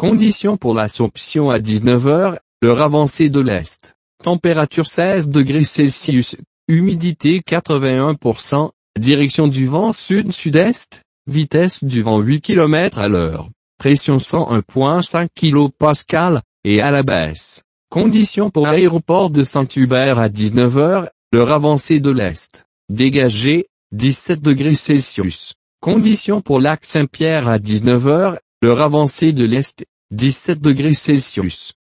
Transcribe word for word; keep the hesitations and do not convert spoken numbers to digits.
Conditions pour l'Assomption à dix-neuf heures, l'heure avancée de l'Est. Température seize degrés Celsius, humidité quatre-vingt-un pour cent, direction du vent sud-sud-est, vitesse du vent huit kilomètres à l'heure, pression cent un virgule cinq kilopascales, et à la baisse. Conditions pour l'aéroport de Saint-Hubert à dix-neuf heures, l'heure avancée de l'Est. Dégagé, dix-sept degrés Celsius. Conditions pour Lac Saint-Pierre à dix-neuf heures, l'heure avancée de l'Est, dix-sept degrés Celsius.